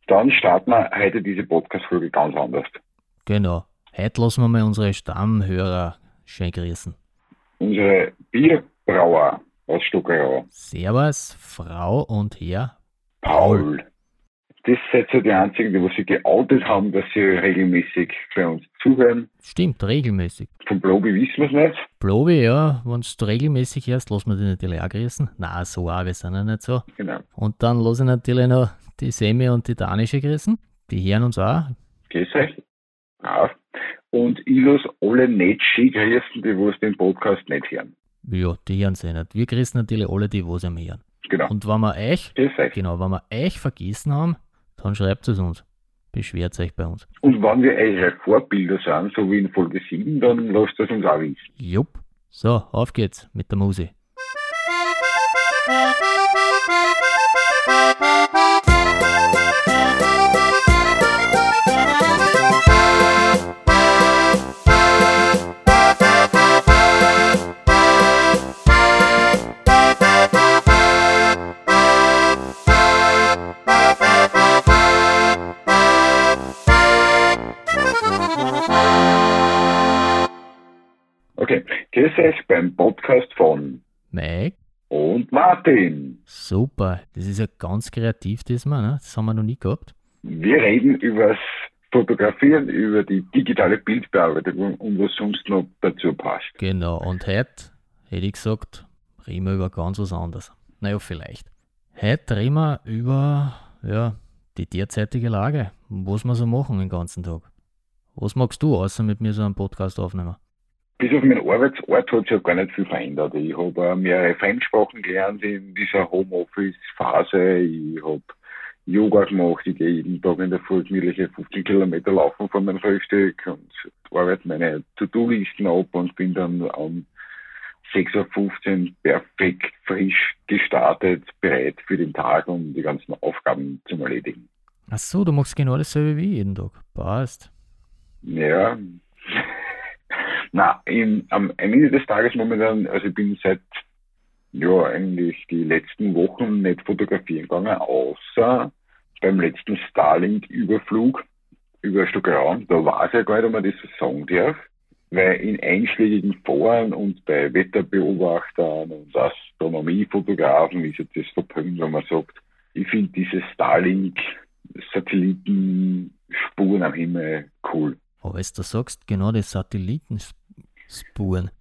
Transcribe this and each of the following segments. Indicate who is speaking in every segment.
Speaker 1: Dann starten wir heute diese Podcast-Folge ganz anders.
Speaker 2: Genau. Heute lassen wir mal unsere Stammhörer schön grüßen.
Speaker 1: Unsere Bierbrauer aus Stockerau.
Speaker 2: Servus, Frau und Herr
Speaker 1: Paul. Das seid ihr die Einzigen, die sich geoutet haben, dass sie regelmäßig bei uns zuhören.
Speaker 2: Stimmt, regelmäßig.
Speaker 1: Von Blobi wissen wir es nicht.
Speaker 2: Blobi, ja, wenn du regelmäßig hörst, lassen wir dich natürlich auch grüßen. Nein, so auch, wir sind ja nicht so.
Speaker 1: Genau.
Speaker 2: Und dann lasse ich natürlich noch die Semi und die Danische grüßen. Die hören uns auch.
Speaker 1: Grüß euch. Ja. Und ich lasse alle nicht schön grüßen, die was den Podcast nicht hören.
Speaker 2: Ja, die hören sie nicht. Wir grüßen natürlich alle, die was am hören.
Speaker 1: Genau.
Speaker 2: Und wenn wir euch,
Speaker 1: Grüß euch.
Speaker 2: wenn wir euch vergessen haben, dann schreibt es uns. Beschwert euch bei uns.
Speaker 1: Und wenn wir eure Vorbilder sind, so wie in Folge 7, dann lasst es uns auch wissen.
Speaker 2: Jupp. So, auf geht's mit der Musik.
Speaker 1: Okay, grüß euch beim Podcast von
Speaker 2: Mike.
Speaker 1: und Martin.
Speaker 2: Super, das ist ja ganz kreativ diesmal, ne? Das haben wir noch nie gehabt.
Speaker 1: Wir reden übers Fotografieren, über die digitale Bildbearbeitung und was sonst noch dazu passt.
Speaker 2: Genau, und heute hätte ich gesagt, reden wir über ganz was anderes. Naja, vielleicht. Heute reden wir über die derzeitige Lage, was wir so machen den ganzen Tag. Was magst du, außer mit mir so einen Podcast aufnehmen?
Speaker 1: Bis auf meinen Arbeitsort hat sich ja gar nicht viel verändert. Ich habe mehrere Fremdsprachen gelernt in dieser Homeoffice-Phase. Ich habe Yoga gemacht. Ich gehe jeden Tag in der Früh gemütliche 15 Kilometer laufen vor meinem Frühstück und arbeite meine To-Do-Listen ab und bin dann um 6:15 Uhr perfekt frisch gestartet, bereit für den Tag, um die ganzen Aufgaben zu erledigen.
Speaker 2: Ach so, du machst genau dasselbe wie jeden Tag. Passt.
Speaker 1: Ja. Am Ende des Tages momentan, also ich bin seit eigentlich die letzten Wochen nicht fotografieren gegangen, außer beim letzten Starlink-Überflug über Stockerau. Da war es ja gar nicht, ob man das so sagen darf, weil in einschlägigen Foren und bei Wetterbeobachtern und Astronomiefotografen ist jetzt das verpönt, wenn man sagt, ich finde diese Starlink-Satellitenspuren am Himmel cool.
Speaker 2: Aber als du sagst, genau die Satellitenspuren,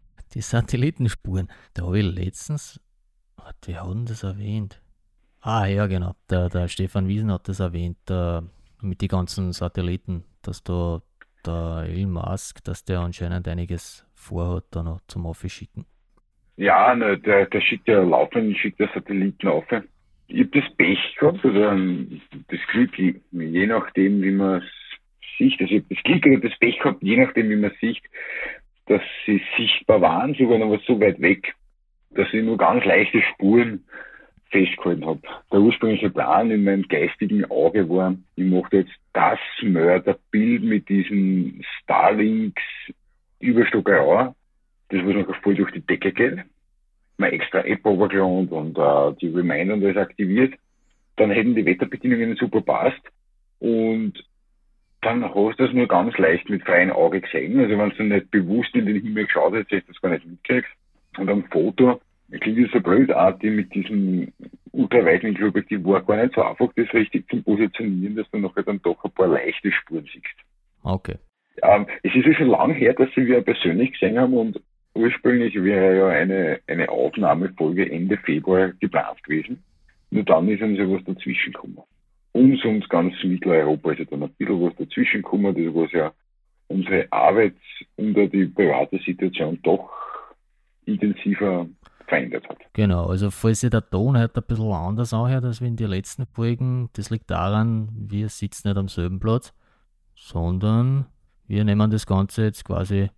Speaker 2: da habe ich letztens, die haben das erwähnt. Ah ja, genau, der Stefan Wiesen hat das erwähnt, mit den ganzen Satelliten, dass da der Elon Musk, dass der anscheinend einiges vorhat, da noch zum Aufschicken.
Speaker 1: Ja, der schickt ja laufend, der Satelliten auf. Ich habe das Pech gehabt, oder das Glück, je nachdem, wie man es sieht, also ich habe das Glück oder das Pech gehabt, je nachdem, wie man es sieht, dass sie sichtbar waren, sogar noch so weit weg, dass ich nur ganz leichte Spuren festgehalten habe. Der ursprüngliche Plan in meinem geistigen Auge war, ich mache jetzt das Mörderbild mit diesen Starlinks über Stockerau, das was noch voll durch die Decke geht, meine extra App runtergeladen und die Reminder und alles aktiviert, dann hätten die Wetterbedingungen super passt und dann hast du das nur ganz leicht mit freiem Auge gesehen. Also wenn du nicht bewusst in den Himmel geschaut hast, hättest du das gar nicht mitgekriegt. Und am Foto, klingt das so blöd, mit diesem Ultraweitwinkelobjektiv war gar nicht so einfach, das richtig zu positionieren, dass du nachher dann doch ein paar leichte Spuren siehst.
Speaker 2: Okay.
Speaker 1: Es ist ja schon lange her, dass wir persönlich gesehen haben und ursprünglich wäre ja eine Aufnahmefolge Ende Februar geplant gewesen. Nur dann ist uns ja was dazwischen gekommen. Sonst ganz Mitteleuropa ist ja dann ein bisschen was dazwischen gekommen, das was ja unsere Arbeit und die private Situation doch intensiver verändert hat.
Speaker 2: Genau, also falls sich der Ton heute ein bisschen anders anhört als wie in den letzten Folgen, das liegt daran, wir sitzen nicht am selben Platz, sondern wir nehmen das Ganze jetzt quasi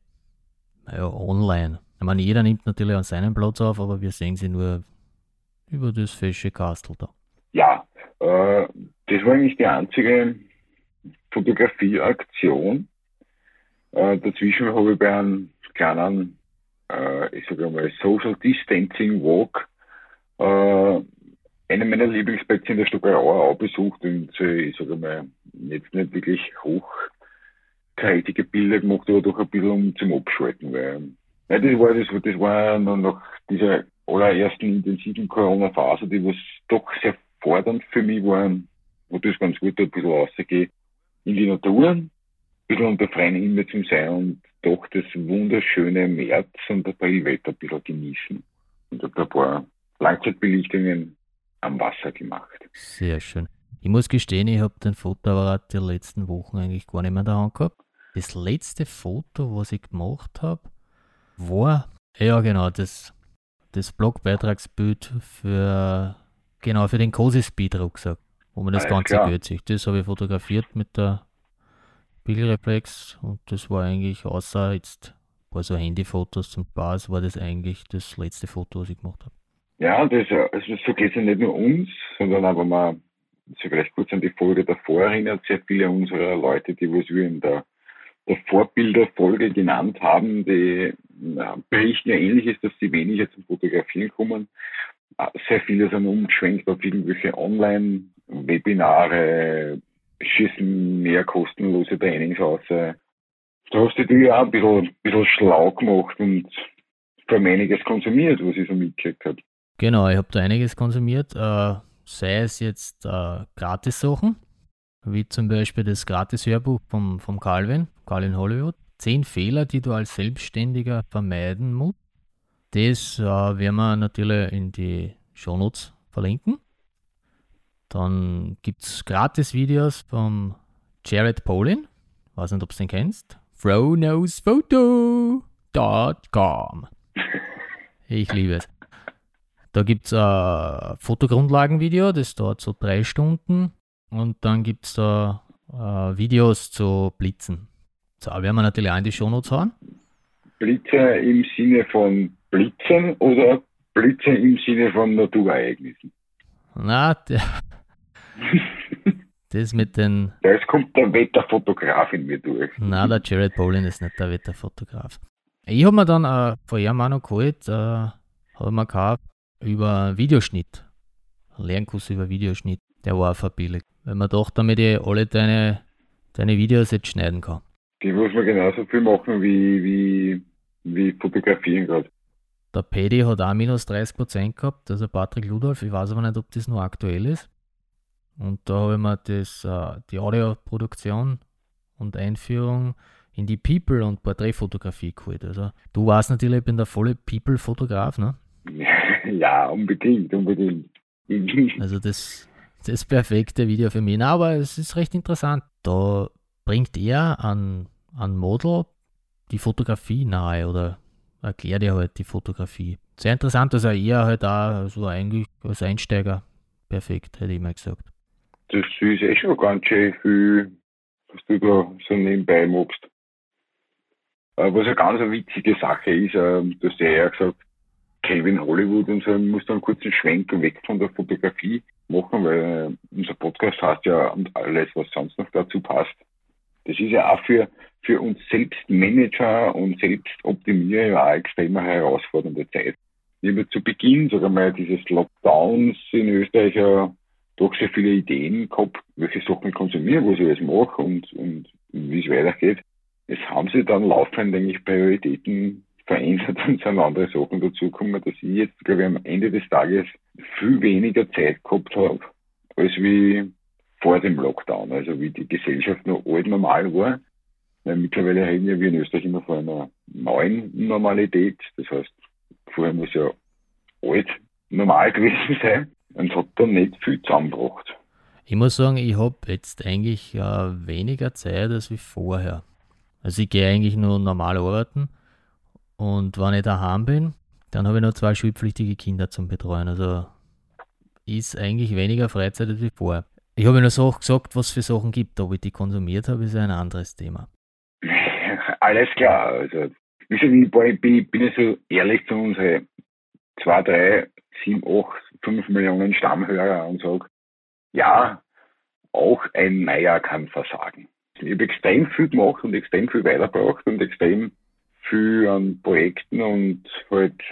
Speaker 2: online. Ich meine, jeder nimmt natürlich an seinen Platz auf, aber wir sehen sie nur über das fesche Kastel da.
Speaker 1: Ja, das war eigentlich die einzige Fotografieaktion. Dazwischen habe ich bei einem kleinen, ich sage mal, Social Distancing Walk einen meiner Lieblingsplätze in der Stockerauer auch besucht und ich sage mal, jetzt nicht wirklich hochkarätige Bilder gemacht, aber doch ein bisschen zum Abschalten, weil das war noch nach dieser allerersten intensiven Corona-Phase, die was doch sehr fordernd für mich war, wo das ganz gut ein bisschen rausgehe in die Natur, ein bisschen unter freiem Himmel zu sein und doch das wunderschöne März und ein paar Wetter ein bisschen genießen. Und habe da ein paar Langzeitbelichtungen am Wasser gemacht.
Speaker 2: Sehr schön. Ich muss gestehen, ich habe den Fotoapparat die letzten Wochen eigentlich gar nicht mehr da gehabt. Das letzte Foto, was ich gemacht habe, war, ja genau, das Blogbeitragsbild für den Cozy Speed Rucksack, wo man das Ganze Geld sieht. Das habe ich fotografiert mit der Spiegelreflex und das war eigentlich, außer jetzt ein paar so Handyfotos zum Spaß, war das eigentlich das letzte Foto, was ich gemacht habe.
Speaker 1: Ja, also so geht es ja nicht nur uns, sondern auch, wenn man sich vielleicht kurz an die Folge davor erinnert, sehr viele unserer Leute, die was wir in der Vorbilderfolge genannt haben, die berichten ja Ähnliches, dass sie weniger zum Fotografieren kommen. Sehr viele sind umgeschwenkt auf irgendwelche Online-Webinare, schießen mehr kostenlose Trainings aus. Da hast du dich ja auch ein bisschen schlau gemacht und vor allem einiges konsumiert, was ich so mitgekriegt habe.
Speaker 2: Genau, ich habe da einiges konsumiert, sei es jetzt Gratis-Sachen, wie zum Beispiel das Gratis-Hörbuch vom Calvin Hollywood. 10 Fehler, die du als Selbstständiger vermeiden musst. Das werden wir natürlich in die Shownotes verlinken. Dann gibt es Gratis-Videos vom Jared Polin. Weiß nicht, ob du den kennst. FroKnowsPhoto.com. Ich liebe es. Da gibt es ein Fotogrundlagenvideo, das dauert so 3 Stunden. Und dann gibt es da Videos zu Blitzen. So, werden wir natürlich auch in die Shownotes hauen. Blitze
Speaker 1: im Sinne von Blitzen oder Blitze im Sinne von Naturereignissen?
Speaker 2: Na, das mit den...
Speaker 1: Jetzt kommt der Wetterfotograf in mir durch.
Speaker 2: Na, der Jared Polin ist nicht der Wetterfotograf. Ich habe mir dann vor Jahren auch noch geholt, habe mir gekauft über Videoschnitt. Ein Lernkurs über Videoschnitt. Der war einfach billig. Weil man doch damit ich alle deine Videos jetzt schneiden kann.
Speaker 1: Die muss man genauso viel machen wie fotografieren gerade.
Speaker 2: Der Paddy hat auch minus 30% gehabt, also Patrick Ludolf. Ich weiß aber nicht, ob das noch aktuell ist. Und da habe ich mir die Audioproduktion und Einführung in die People- und Porträtfotografie geholt. Also du weißt natürlich, ich bin der volle People-Fotograf, ne?
Speaker 1: Ja, unbedingt.
Speaker 2: Also das perfekte Video für mich. Na, aber es ist recht interessant. Da bringt er an Model die Fotografie nahe oder erklärt er halt die Fotografie. Sehr interessant, dass er halt auch so eigentlich als Einsteiger perfekt, hätte ich mal gesagt.
Speaker 1: Das ist schon ganz schön viel, was du da so nebenbei machst. Was eine ganz witzige Sache ist, du hast ja gesagt, Calvin Hollywood und so, muss dann kurz einen Schwenk weg von der Fotografie machen, weil unser Podcast heißt ja und alles, was sonst noch dazu passt. Das ist ja auch für uns Selbstmanager und Selbstoptimierer ja auch extrem herausfordernde Zeit. Wir haben zu Beginn, sagen wir mal, dieses Lockdowns in Österreich ja doch sehr viele Ideen gehabt, welche Sachen ich konsumiere, was ich alles mache und wie es weitergeht. Es haben sich dann laufend eigentlich Prioritäten verändert und sind andere Sachen dazugekommen, dass ich jetzt, glaube ich, am Ende des Tages viel weniger Zeit gehabt habe, als wie vor dem Lockdown, also wie die Gesellschaft noch alt normal war. Weil mittlerweile reden wir in Österreich immer von einer neuen Normalität. Das heißt, vorher muss ja alt normal gewesen sein und hat dann nicht viel zusammengebracht.
Speaker 2: Ich muss sagen, ich habe jetzt eigentlich weniger Zeit als wie vorher. Also ich gehe eigentlich nur normal arbeiten und wenn ich daheim bin, dann habe ich noch 2 schulpflichtige Kinder zum Betreuen. Also ist eigentlich weniger Freizeit als wie vorher. Ich habe nur so gesagt, was es für Sachen gibt. Ob ich die konsumiert habe, ist ein anderes Thema.
Speaker 1: Alles klar. Also, ich bin ja so ehrlich zu unseren 2, 3, 7, 8, 5 Millionen Stammhörer und sage, ja, auch ein Neujahr kann versagen. Ich habe extrem viel gemacht und extrem viel weitergebracht und extrem viel an Projekten und halt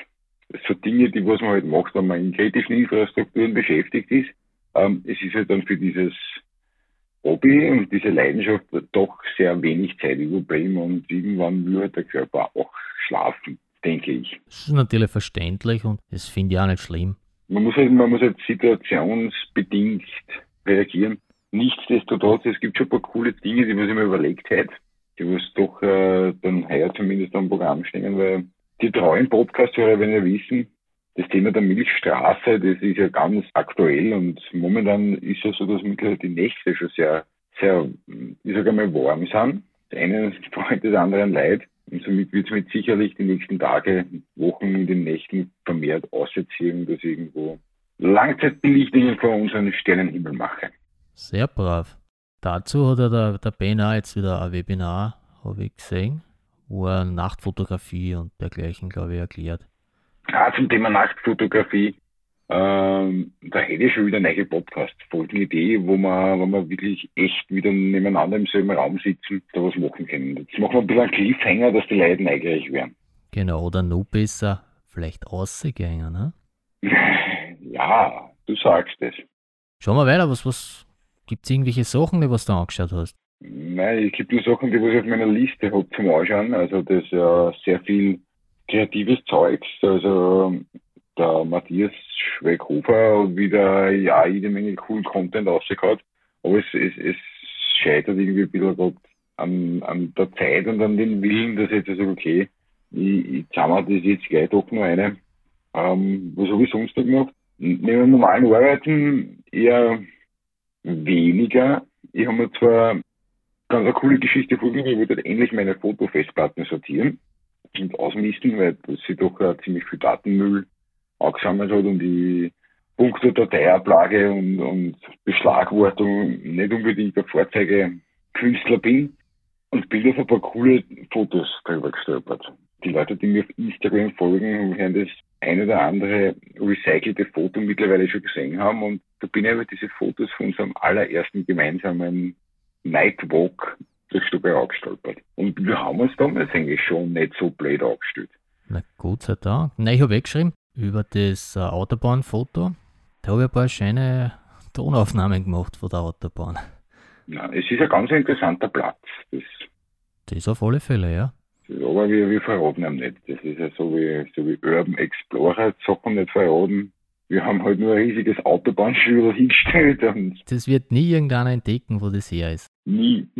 Speaker 1: so Dinge, die was man halt macht, wenn man in kritischen Infrastrukturen beschäftigt ist. Es ist halt dann für dieses Hobby und diese Leidenschaft doch sehr wenig Zeit überbleiben und irgendwann will halt der Körper auch schlafen, denke ich.
Speaker 2: Das ist natürlich verständlich und das finde ich auch nicht schlimm.
Speaker 1: Man muss halt situationsbedingt reagieren. Nichtsdestotrotz, es gibt schon ein paar coole Dinge, die man sich mal überlegt hat, die was doch dann heuer zumindest am Programm stehen, weil die treuen Podcast-Hörer werden ja wissen, das Thema der Milchstraße, das ist ja ganz aktuell und momentan ist ja so, dass mittlerweile die Nächte schon sehr, sehr, ich sage einmal, warm sind. Das eine freut des anderen leid und somit wird es mit sicherlich die nächsten Tage, Wochen in den Nächten vermehrt ausziehen, dass irgendwo Langzeitbelichtungen vor unseren Sternenhimmel mache.
Speaker 2: Sehr brav. Dazu hat ja der Ben auch jetzt wieder ein Webinar, habe ich gesehen, wo er Nachtfotografie und dergleichen, glaube ich, erklärt.
Speaker 1: Zum Thema Nachtfotografie, da hätte ich schon wieder neue Podcast-Folgen-Idee, wo wir wirklich echt wieder nebeneinander im selben Raum sitzen, da was machen können. Jetzt machen wir ein bisschen einen Cliffhanger, dass die Leute neugierig werden.
Speaker 2: Genau, oder noch besser, vielleicht rausgehen, ne?
Speaker 1: Ja, du sagst es.
Speaker 2: Schauen wir weiter, was gibt es irgendwelche Sachen, die was du angeschaut hast?
Speaker 1: Nein, es gibt nur Sachen, die ich auf meiner Liste habe zum Anschauen. Also das ist ja sehr viel kreatives Zeugs. Also der Matthias Schweighofer hat wieder jede Menge coolen Content rausgehauen. Aber es scheitert irgendwie ein bisschen grad an der Zeit und an den Willen, dass ich jetzt sage, okay, ich zahle das jetzt gleich doch noch eine. Was habe ich sonst noch gemacht? Neben normalen Arbeiten eher weniger. Ich habe mir zwar ganz eine coole Geschichte vorgenommen, ich wollte halt endlich meine Fotofestplatten sortieren und ausmisten, weil das sich doch ziemlich viel Datenmüll angesammelt hat und die Punkte Dateiablage und Beschlagwortung nicht unbedingt ein Vorzeigekünstler bin und bin auf ein paar coole Fotos drüber gestolpert. Die Leute, die mir auf Instagram folgen, werden das ein oder andere recycelte Foto mittlerweile schon gesehen haben und da bin ich über diese Fotos von unserem allerersten gemeinsamen Nightwalk durch Stubberau gestolpert. Und wir haben uns damals eigentlich schon nicht so blöd angestellt.
Speaker 2: Na Gott sei Dank. Nein, ich habe geschrieben über das Autobahnfoto. Da habe ich ein paar schöne Tonaufnahmen gemacht von der Autobahn.
Speaker 1: Ja, es ist ein ganz interessanter Platz.
Speaker 2: Das auf alle Fälle, ja.
Speaker 1: Aber wir verraten ihm nicht. Das ist ja so wie Urban Explorer, Sachen nicht verraten. Wir haben halt nur ein riesiges Autobahnschilder hingestellt und
Speaker 2: das wird nie irgendeiner entdecken, wo das her ist.
Speaker 1: nie.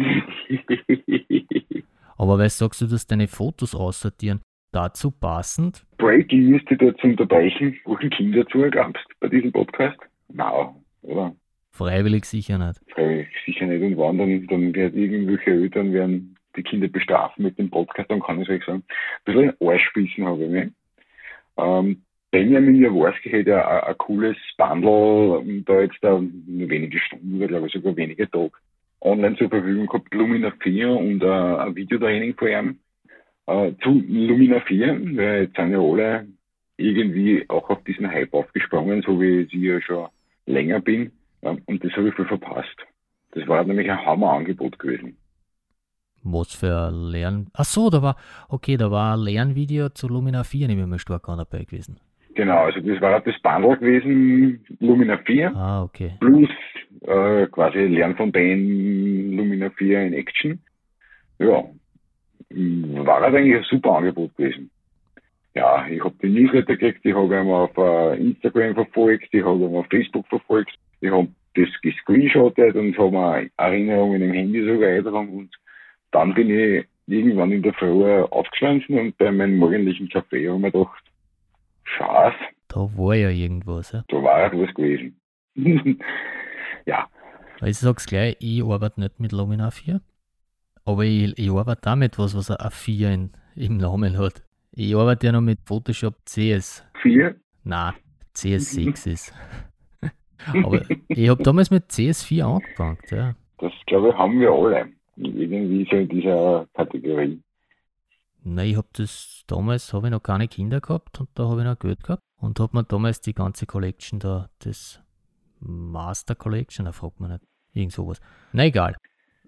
Speaker 2: Aber weil sagst du, dass deine Fotos aussortieren, dazu passend?
Speaker 1: Breaking News, die dort zu unterbrechen, rufen Kinder zu, glaubst du, bei diesem Podcast? Nein, oder?
Speaker 2: Freiwillig sicher nicht.
Speaker 1: Freiwillig sicher nicht. Und wann, dann werden irgendwelche Eltern werden die Kinder bestrafen mit dem Podcast, dann kann ich euch sagen, ein bisschen ein Arschbissen habe ich mich. Benjamin Jaworski hat ja ein cooles Bundle, da jetzt nur wenige Stunden oder glaube ich sogar wenige Tage online zur Verfügung gehabt, Lumina 4 und ein Videotraining vor ihm zu Lumina 4, weil jetzt sind ja alle irgendwie auch auf diesen Hype aufgesprungen, so wie ich ja schon länger bin, und das habe ich voll verpasst. Das war nämlich ein Hammerangebot gewesen.
Speaker 2: Was für ein Ach so, da war ein Lernvideo zu Lumina 4, nehme ich mal stark an dabei gewesen.
Speaker 1: Genau, also das war das Bundle gewesen, Lumina 4,
Speaker 2: okay.
Speaker 1: Plus quasi Lern von Ben, Lumina 4 in Action. Ja, war halt eigentlich ein super Angebot gewesen. Ja, ich habe die Newsletter gekriegt, ich habe ihn auf Instagram verfolgt, ich habe ihn auf Facebook verfolgt, ich habe das gescreenshottet und habe mir Erinnerungen im Handy sogar eingetragen und dann bin ich irgendwann in der Früh aufgestanden und bei meinem morgendlichen Kaffee habe ich mir gedacht, Schatz.
Speaker 2: Da war ja irgendwas, ja.
Speaker 1: Da war etwas gewesen. Ja.
Speaker 2: Ich sag's gleich, ich arbeite nicht mit Lumina 4, aber ich arbeite damit was ein 4 im Namen hat. Ich arbeite ja noch mit Photoshop CS.
Speaker 1: 4?
Speaker 2: Nein, CS6 ist. Aber ich habe damals mit CS4 angefangen, ja.
Speaker 1: Das, glaube ich, haben wir alle. Irgendwie so in dieser Kategorie.
Speaker 2: Nein, ich habe ich noch keine Kinder gehabt und da habe ich noch Geld gehabt und habe mir damals die ganze Collection da, das Master Collection, da fragt man nicht, irgend sowas. Na egal.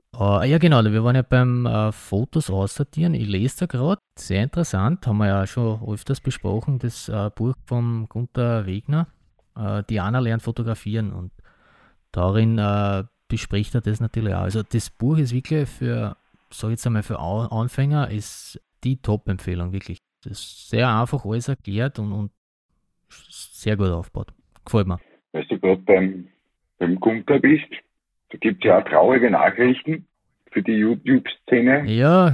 Speaker 2: Ja, genau, wir waren ja beim Fotos aussortieren. Ich lese da gerade, sehr interessant, haben wir ja schon öfters besprochen, das Buch von Gunther Wegner, Diana lernt fotografieren, und darin bespricht er das natürlich auch. Also das Buch ist wirklich für, sag ich jetzt einmal, für Anfänger ist die Top-Empfehlung, wirklich. Das ist sehr einfach alles erklärt und sehr gut aufgebaut. Gefällt mir.
Speaker 1: Weil du gerade beim Gunther bist, da gibt es ja auch traurige Nachrichten für die YouTube-Szene.
Speaker 2: Ja,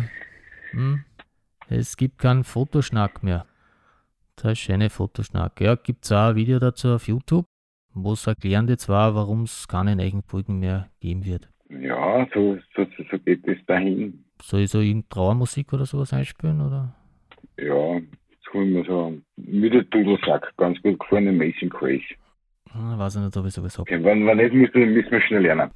Speaker 2: es gibt keinen Fotoschnack mehr. Der schöne Fotoschnack. Ja, gibt es auch ein Video dazu auf YouTube, wo es erklären die zwar, warum es keine neuen Folgen mehr geben wird.
Speaker 1: Ja, so geht es dahin.
Speaker 2: Soll ich so irgendeine Trauermusik oder sowas einspielen, oder?
Speaker 1: Ja, jetzt holen wir so mit der Dudelsack, ganz gut gefallen, Amazing Grace.
Speaker 2: Weiß ich nicht, ob ich sowas habe.
Speaker 1: Okay, wenn nicht, müssen wir schnell lernen.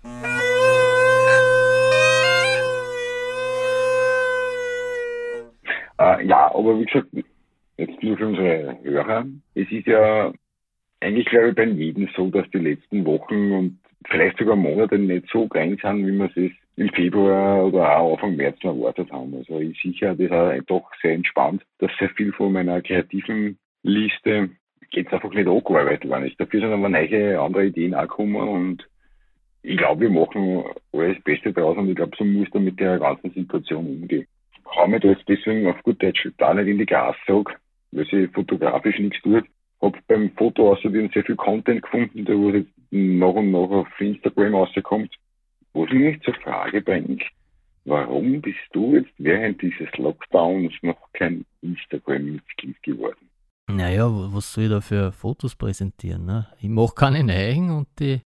Speaker 1: Ja, aber wie gesagt, jetzt nur für unsere Hörer. Es ist ja eigentlich, glaube ich, bei jedem so, dass die letzten Wochen und vielleicht sogar Monate nicht so klein sind, wie wir es im Februar oder auch Anfang März noch erwartet haben. Also ich sicher, das ist doch sehr entspannt, dass sehr viel von meiner kreativen Liste jetzt einfach nicht angearbeitet worden ist. Dafür sind aber neue andere Ideen auch gekommen und ich glaube, wir machen alles das Beste draus und ich glaube, so muss man mit der ganzen Situation umgehen. Ich kann mich da jetzt deswegen auf gut Deutsch da nicht in die Gas sagen, weil sie fotografisch nichts tut. Hab beim Foto aussortieren sehr viel Content gefunden, der wo jetzt nach und nach auf Instagram rauskommt. Was mich nicht zur Frage bringt, warum bist du jetzt während dieses Lockdowns noch kein Instagram-Mitglied geworden?
Speaker 2: Naja, was soll ich da für Fotos präsentieren? Ne? Ich mache keine neuen und die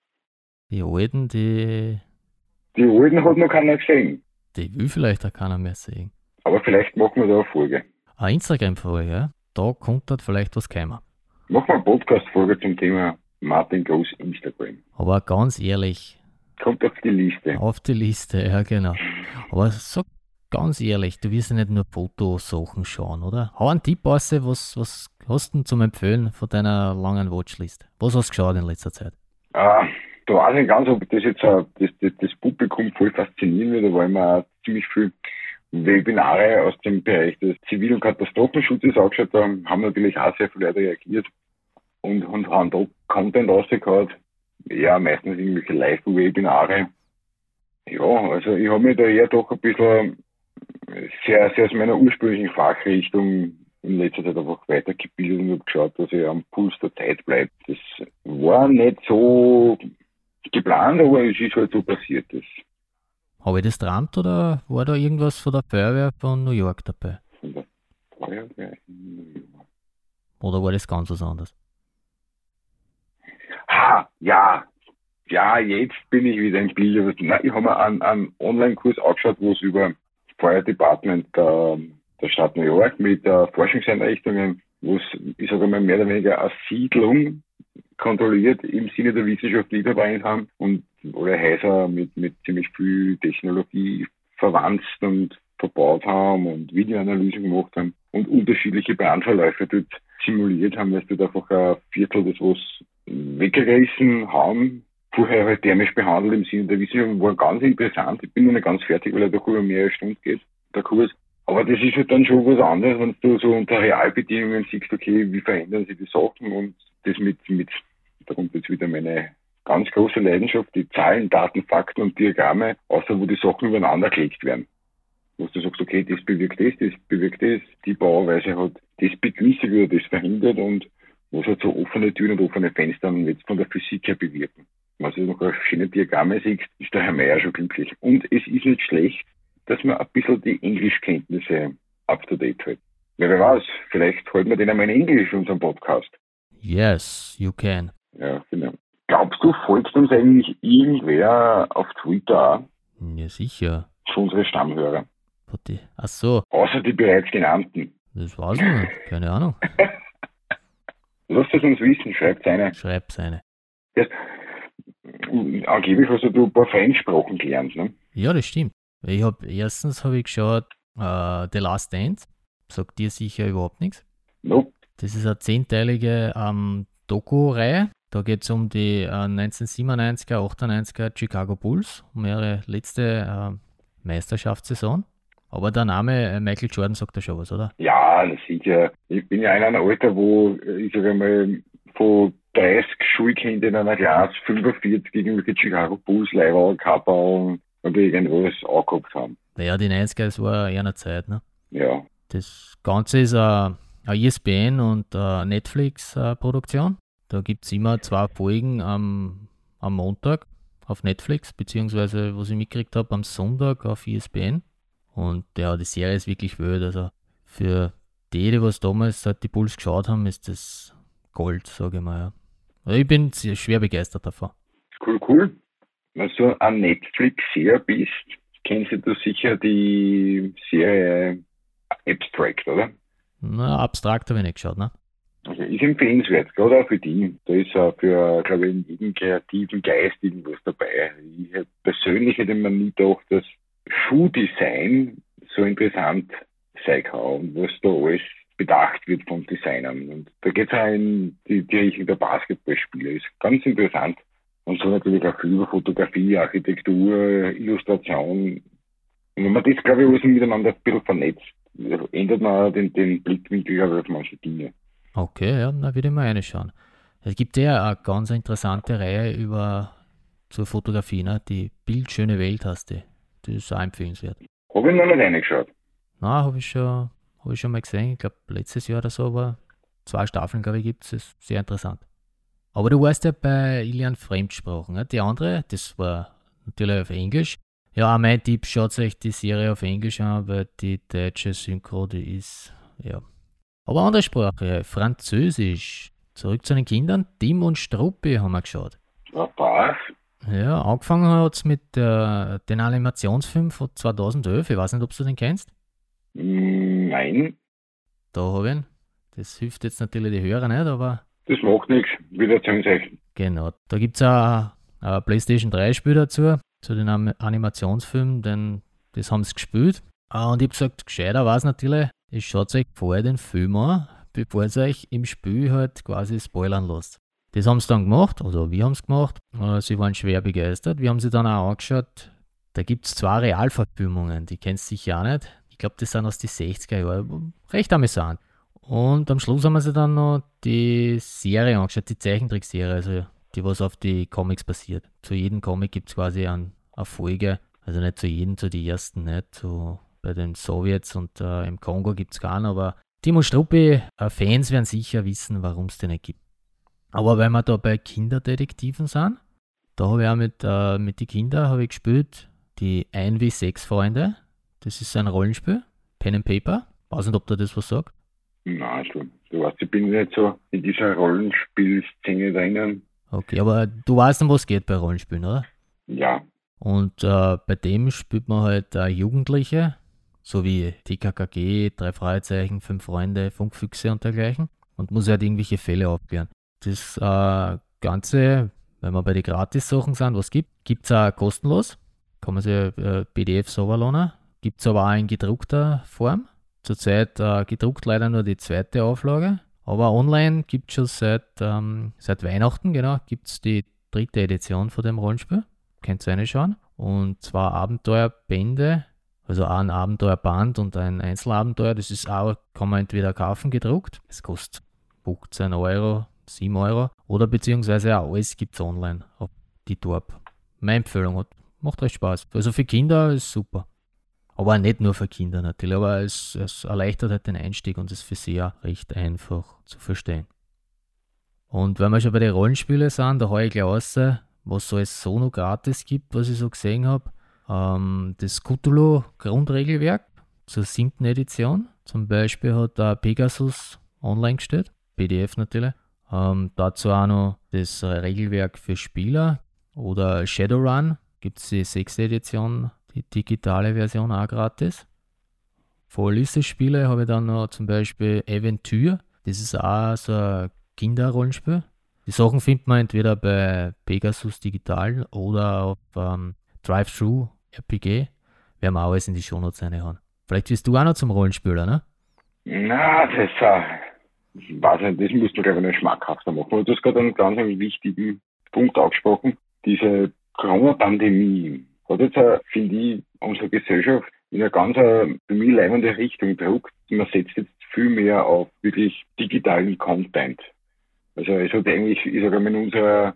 Speaker 2: alten, die
Speaker 1: alten hat noch keiner gesehen.
Speaker 2: Die will vielleicht auch keiner mehr sehen.
Speaker 1: Aber vielleicht machen wir da eine Folge.
Speaker 2: Eine Instagram-Folge, ja? Da kommt halt vielleicht was kommen.
Speaker 1: Machen wir eine Podcast-Folge zum Thema Martin Groß Instagram.
Speaker 2: Aber ganz ehrlich.
Speaker 1: Kommt auf die Liste.
Speaker 2: Auf die Liste, ja genau. Aber sag ganz ehrlich, du wirst ja nicht nur Fotosachen schauen, oder? Hau einen Tipp raus, was hast du denn zum Empfehlen von deiner langen Watchlist? Was hast du geschaut in letzter Zeit?
Speaker 1: Da weiß ich nicht ganz, ob das jetzt das Publikum voll faszinieren würde, weil wir auch ziemlich viel Webinare aus dem Bereich des Zivil- und Katastrophenschutzes angeschaut haben, haben natürlich auch sehr viele Leute reagiert und haben da Content rausgehauen. Ja, meistens irgendwelche Live-Webinare. Ja, also ich habe mich da eher doch ein bisschen sehr, sehr aus meiner ursprünglichen Fachrichtung in letzter Zeit einfach weitergebildet und habe geschaut, dass ich am Puls der Zeit bleibe. Das war nicht so geplant, aber es ist halt so passiert.
Speaker 2: Habe ich das geträumt oder war da irgendwas von der Feuerwehr von New York dabei?
Speaker 1: Von der Feuerwehr in New York.
Speaker 2: Oder war das ganz was anderes?
Speaker 1: Ja, jetzt bin ich wieder im Bild. Ich habe mir einen Online-Kurs angeschaut, wo es über Fire Department der Stadt New York mit Forschungseinrichtungen, wo es, ich sage mal, mehr oder weniger eine Siedlung kontrolliert im Sinne der Wissenschaft niederbringen haben und alle Häuser mit ziemlich viel Technologie verwandt und verbaut haben und Videoanalysen gemacht haben und unterschiedliche Brandverläufe dort simuliert haben, weil sie dort einfach ein Viertel des was weggerissen haben, vorher halt thermisch behandelt im Sinne der Wissenschaft, war ganz interessant. Ich bin noch nicht ganz fertig, weil er doch über mehrere Stunden geht, der Kurs. Aber das ist halt dann schon was anderes, wenn du so unter Realbedingungen siehst, okay, wie verändern sich die Sachen und das da kommt jetzt wieder meine ganz große Leidenschaft, die Zahlen, Daten, Fakten und Diagramme, außer wo die Sachen übereinander gelegt werden. Wo du sagst, okay, das bewirkt das, die Bauweise hat das begünstigt oder das verhindert und was halt so offene Türen und offene Fenster jetzt von der Physik her bewirken. Wenn du noch schöne Diagramme siehst, ist der Herr Meier schon glücklich. Und es ist nicht schlecht, dass man ein bisschen die Englischkenntnisse up to date hält. Wer weiß, vielleicht halten wir den einmal in Englisch, unseren Podcast.
Speaker 2: Yes, you can.
Speaker 1: Ja, genau. Glaubst du, folgt uns eigentlich irgendwer auf Twitter auch?
Speaker 2: Ja, sicher.
Speaker 1: Für unsere Stammhörer.
Speaker 2: Ach so.
Speaker 1: Außer die bereits genannten.
Speaker 2: Das weiß ich nicht. Keine Ahnung.
Speaker 1: Lasst es uns wissen, schreibt eine.
Speaker 2: Schreibt eine.
Speaker 1: Ja, angeblich hast du ein paar Fremdsprachen gelernt, ne?
Speaker 2: Ja, das stimmt. Erstens habe ich geschaut, The Last Dance. Sagt dir sicher überhaupt nichts.
Speaker 1: Nope.
Speaker 2: Das ist eine 10-teilige Doku-Reihe. Da geht es um die 1997er, 98er Chicago Bulls, um ihre letzte Meisterschaftssaison. Aber der Name Michael Jordan sagt da schon was, oder?
Speaker 1: Ja, sicher. Ich bin ja in einem Alter, wo, ich sage mal, von 30 Schulkinder in einer Klasse 45 irgendwelche Chicago Bulls, Leihwagen, Kappa und irgendwas angeguckt haben.
Speaker 2: Naja, die 90er, das war eher eine Zeit, ne?
Speaker 1: Ja.
Speaker 2: Das Ganze ist eine ESPN und Netflix-Produktion. Da gibt es immer 2 Folgen am Montag auf Netflix, beziehungsweise, was ich mitgekriegt habe, am Sonntag auf ESPN. Und ja, die Serie ist wirklich wild. Also für die was damals die Bulls geschaut haben, ist das Gold, sage ich mal. Ja. Also ich bin sehr schwer begeistert davon.
Speaker 1: Cool. Wenn du an Netflix-Serie bist, kennst du sicher die Serie Abstract, oder?
Speaker 2: Na, abstrakt habe ich nicht geschaut, ne?
Speaker 1: Also ist empfehlenswert, gerade auch für die. Da ist auch für, glaube ich, jeden kreativen Geist irgendwas dabei. Ich persönlich hätte mir nie gedacht, dass Schuhdesign so interessant sein kann und was da alles bedacht wird von Designern. Und da geht es auch in die Richtung der Basketballspieler. Ist ganz interessant. Und so natürlich auch viel über Fotografie, Architektur, Illustration. Und wenn man das, glaube ich, alles miteinander ein bisschen vernetzt, ändert man auch den Blickwinkel, glaube ich, auf manche Dinge.
Speaker 2: Okay, ja, dann würde ich mal reinschauen. Es gibt ja eine ganz interessante Reihe zur Fotografie, ne? Die Bildschöne Welt hast du. Das ist auch empfehlenswert.
Speaker 1: Habe ich noch nicht reingeschaut.
Speaker 2: Na, habe ich schon mal gesehen. Ich glaube, letztes Jahr oder so, aber 2 Staffeln, glaube ich, gibt es. Das ist sehr interessant. Aber du warst ja bei Ilian Fremdsprachen. Ne? Die andere, das war natürlich auf Englisch. Ja, mein Tipp, schaut euch die Serie auf Englisch an, weil die deutsche Synchro, die ist, ja. Aber andere Sprache, Französisch. Zurück zu den Kindern. Tim und Struppi haben wir geschaut.
Speaker 1: Ja, passt.
Speaker 2: Ja, angefangen hat es mit den Animationsfilm von 2011. Ich weiß nicht, ob du den kennst.
Speaker 1: Nein.
Speaker 2: Da habe ich ihn. Das hilft jetzt natürlich die Hörer nicht, aber...
Speaker 1: Das macht nichts. Wieder Zeichen.
Speaker 2: Genau. Da gibt es auch ein PlayStation 3-Spiel dazu, zu den Animationsfilmen, denn das haben sie gespielt. Und ich habe gesagt, gescheiter war es natürlich, ich schaut euch vorher den Film an, bevor ihr euch im Spiel halt quasi spoilern lasst. Das haben sie dann gemacht, also wir haben es gemacht. Sie waren schwer begeistert. Wir haben sie dann auch angeschaut. Da gibt es 2 Realverfilmungen, die kennst du sicher auch nicht. Ich glaube, das sind aus den 60er Jahren. Recht amüsant. Und am Schluss haben wir sie dann noch die Serie angeschaut, die Zeichentrickserie, also die was auf die Comics basiert. Zu jedem Comic gibt es quasi eine Folge, also nicht zu jedem, zu den ersten, nicht so bei den Sowjets und im Kongo gibt es keinen, aber Tim und Struppi, Fans werden sicher wissen, warum es den nicht gibt. Aber weil wir da bei Kinderdetektiven sind, da habe ich auch mit den Kindern gespielt, die 1v6 Freunde. Das ist ein Rollenspiel, Pen and Paper. Weiß nicht, ob dir das was sagt.
Speaker 1: Nein, du weißt, ich bin nicht so in dieser Rollenspielszene drinnen.
Speaker 2: Okay, aber du weißt, um was es geht bei Rollenspielen, oder?
Speaker 1: Ja.
Speaker 2: Und bei dem spielt man halt Jugendliche, so wie TKKG, 3 Fragezeichen, 5 Freunde, Funkfüchse und dergleichen. Und muss halt irgendwelche Fälle aufklären. Das Ganze, wenn wir bei den Gratis-Sachen sind, was gibt es auch kostenlos. Kann man sich PDFs runterladen. Gibt es aber auch in gedruckter Form. Zurzeit gedruckt leider nur die 2. Auflage. Aber online gibt es schon seit Weihnachten, genau, gibt es die 3. Edition von dem Rollenspiel. Könnt ihr reinschauen. Und 2 Abenteuerbände, also auch ein Abenteuerband und ein Einzelabenteuer. Das ist auch, kann man entweder kaufen gedruckt. Es kostet 15 Euro, 7 Euro. Oder beziehungsweise auch alles gibt es online auf die Torp. Meine Empfehlung macht recht Spaß. Also für Kinder ist super. Aber nicht nur für Kinder natürlich, aber es erleichtert halt den Einstieg und ist für sie auch recht einfach zu verstehen. Und wenn wir schon bei den Rollenspielen sind, da habe ich gleich raus, was so als Sono gratis gibt, was ich so gesehen habe. Das Cthulhu-Grundregelwerk zur 7. Edition. Zum Beispiel hat da Pegasus online gestellt, PDF natürlich. Dazu auch noch das Regelwerk für Spieler oder Shadowrun, gibt es die 6. Edition, die digitale Version auch gratis. Für Liste-Spiele habe ich dann noch zum Beispiel Aventure, das ist auch so ein Kinderrollenspiel. Die Sachen findet man entweder bei Pegasus Digital oder auf Drive-Thru RPG. Werden wir auch alles in die Shownotes reinhauen. Vielleicht wirst du auch noch zum Rollenspieler, ne?
Speaker 1: Na, das ich weiß nicht, das muss man, glaube ich, noch schmackhafter machen. Und du hast gerade einen ganz wichtigen Punkt angesprochen. Diese Corona-Pandemie hat jetzt, finde ich, unsere Gesellschaft in eine ganz für mich leibende Richtung gedruckt. Man setzt jetzt viel mehr auf wirklich digitalen Content. Also es hat eigentlich, ich sage mal, in unserer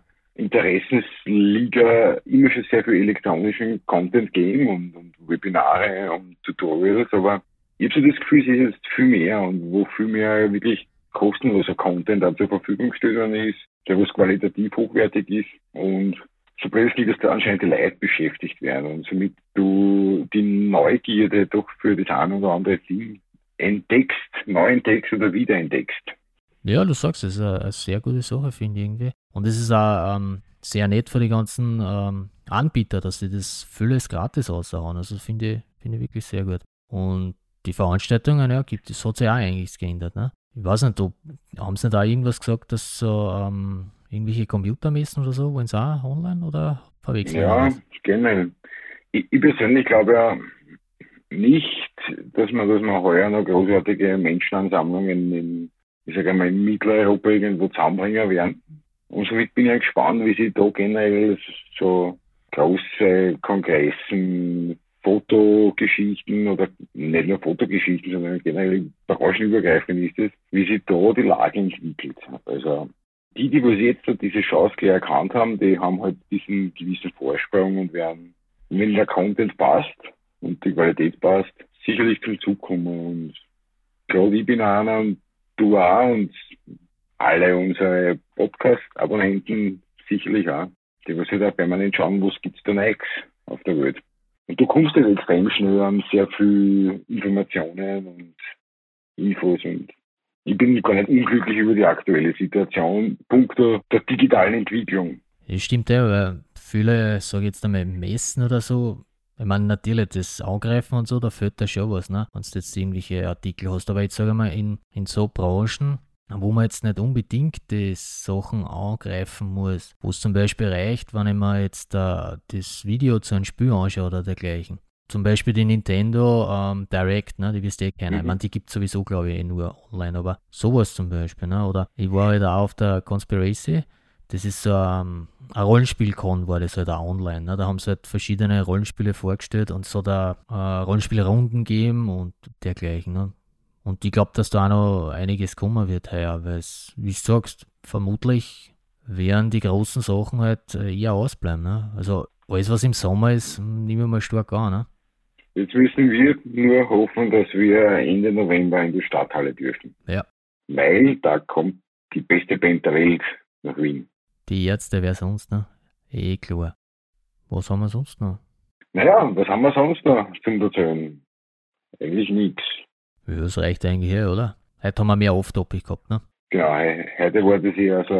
Speaker 1: Interessensliga immer schon sehr viel elektronischen Content gegeben und Webinare und Tutorials, aber ich habe so das Gefühl, es ist jetzt viel mehr und wo viel mehr wirklich kostenloser Content auch zur Verfügung gestellt worden ist, der was qualitativ hochwertig ist und so plötzlich, dass da anscheinend die Leute beschäftigt werden und somit du die Neugierde doch für das eine oder andere Ding entdeckst, neu entdeckst oder wiederentdeckst.
Speaker 2: Ja, du sagst, es ist eine sehr gute Sache, finde ich irgendwie. Und es ist auch sehr nett für die ganzen Anbieter, dass sie das vieles gratis raushauen. Also finde ich wirklich sehr gut. Und die Veranstaltungen, ja, es hat sich auch eigentlich geändert. Ne? Ich weiß nicht, haben sie da irgendwas gesagt, dass so irgendwelche Computermessen oder so, wollen sie auch online oder verwechseln?
Speaker 1: Ja, genau. Ich persönlich glaube ja nicht, dass man heuer noch großartige Menschenansammlungen ich sage einmal, in Mitteleuropa irgendwo zusammenbringen werden. Und somit bin ich gespannt, wie sie da generell so große Kongressen, Fotogeschichten oder nicht nur Fotogeschichten, sondern generell branchenübergreifend ist es, wie sich da die Lage entwickelt. Also die was jetzt diese Chance gleich erkannt haben, die haben halt diesen gewissen Vorsprung und werden, wenn der Content passt und die Qualität passt, sicherlich zum Zug kommen. Und gerade ich bin einer und du auch und alle unsere Podcast-Abonnenten sicherlich auch, die was halt auch permanent schauen, was gibt's da Neues auf der Welt. Und du kommst halt extrem schnell an sehr viel Informationen und Infos und ich bin gar nicht unglücklich über die aktuelle Situation, punkto der digitalen Entwicklung.
Speaker 2: Das stimmt ja, weil viele, sage ich jetzt einmal, Messen oder so, ich meine, natürlich das Angreifen und so, da fehlt da schon was, ne? Wenn du jetzt irgendwelche Artikel hast. Aber jetzt sage ich mal, in so Branchen, wo man jetzt nicht unbedingt die Sachen angreifen muss, wo es zum Beispiel reicht, wenn ich mir jetzt das Video zu einem Spiel anschaue oder dergleichen. Zum Beispiel die Nintendo Direct, ne, die wirst du kennen. Ich meine, die gibt es sowieso, glaube ich, nur online, aber sowas zum Beispiel, ne? Oder ich war halt auch auf der Conspiracy. Das ist so ein Rollenspiel-Con, war das halt auch online. Ne? Da haben sie halt verschiedene Rollenspiele vorgestellt und so da Rollenspielrunden gegeben und dergleichen. Ne? Und ich glaube, dass da auch noch einiges kommen wird heuer, weil es, wie du sagst, vermutlich werden die großen Sachen halt eher ausbleiben. Ne? Also alles, was im Sommer ist, nehmen wir mal stark an. Ne?
Speaker 1: Jetzt müssen wir nur hoffen, dass wir Ende November in die Stadthalle dürfen.
Speaker 2: Ja.
Speaker 1: Weil da kommt die beste Band der Welt nach Wien.
Speaker 2: Die Ärzte, wer sonst, ne? Eh klar. Was haben wir sonst noch?
Speaker 1: Naja, was haben wir sonst noch zum Erzählen? Eigentlich nichts.
Speaker 2: Ja, das reicht eigentlich her, oder? Heute haben wir mehr Off-Topic gehabt, ne?
Speaker 1: Genau, heute war das ja so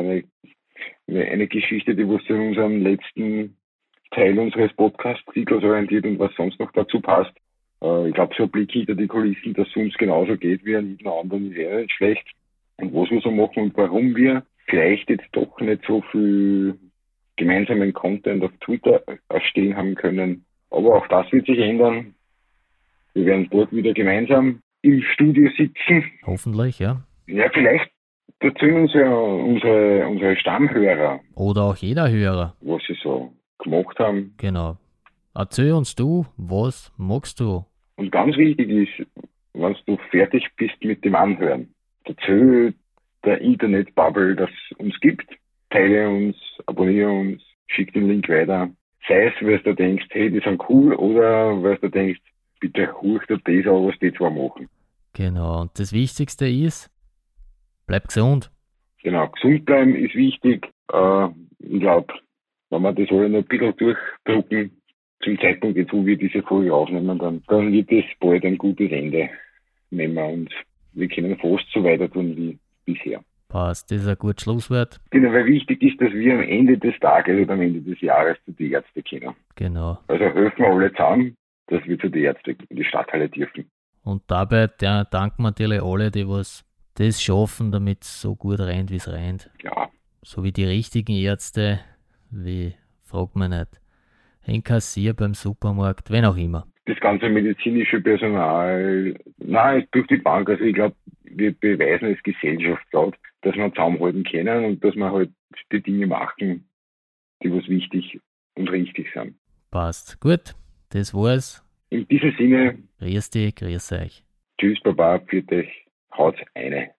Speaker 1: eine Geschichte, die was in unserem letzten Teil unseres Podcast-Titels orientiert und was sonst noch dazu passt. Ich glaube, so ein Blick hinter die Kulissen, dass es uns genauso geht wie an jedem anderen, ist nicht schlecht. Und was wir so machen und warum wir vielleicht jetzt doch nicht so viel gemeinsamen Content auf Twitter erstellen haben können. Aber auch das wird sich ändern. Wir werden dort wieder gemeinsam im Studio sitzen.
Speaker 2: Hoffentlich, ja.
Speaker 1: Ja, vielleicht erzählen uns ja unsere Stammhörer.
Speaker 2: Oder auch jeder Hörer.
Speaker 1: Was sie so gemacht haben.
Speaker 2: Genau. Erzähl uns du, was magst du?
Speaker 1: Und ganz wichtig ist, wenn du fertig bist mit dem Anhören, erzähl der Internet-Bubble, das es uns gibt. Teile uns, abonniere uns, schick den Link weiter. Sei es, weil du denkst, hey, die sind cool, oder weil du denkst, bitte hurch dir das an, was die zwei machen.
Speaker 2: Genau, und das Wichtigste ist, bleib gesund.
Speaker 1: Genau, gesund bleiben ist wichtig. Ich glaube, wenn wir das alle noch ein bisschen durchdrucken, zum Zeitpunkt jetzt, wo wir diese Folge aufnehmen, dann wird es bald ein gutes Ende nehmen und wir können fast so weiter tun wie bisher.
Speaker 2: Passt, das ist ein gutes Schlusswort.
Speaker 1: Genau, weil wichtig ist, dass wir am Ende des Tages oder am Ende des Jahres zu den Ärzten können.
Speaker 2: Genau.
Speaker 1: Also helfen wir alle zusammen, dass wir zu den Ärzten in die Stadthalle dürfen.
Speaker 2: Und dabei danken wir natürlich alle, die was das schaffen, damit es so gut rennt, wie es rennt.
Speaker 1: Ja.
Speaker 2: So wie die richtigen Ärzte, wie, fragt man nicht, ein Kassier beim Supermarkt, wenn auch immer.
Speaker 1: Das ganze medizinische Personal, nein, durch die Bank, also ich glaube, wir beweisen als Gesellschaft gerade, dass wir zusammenhalten können und dass wir halt die Dinge machen, die was wichtig und richtig sind.
Speaker 2: Passt. Gut, das war's.
Speaker 1: In diesem Sinne,
Speaker 2: Grüß dich, grüß euch.
Speaker 1: tschüss, Baba, pfiat euch, haut's eine.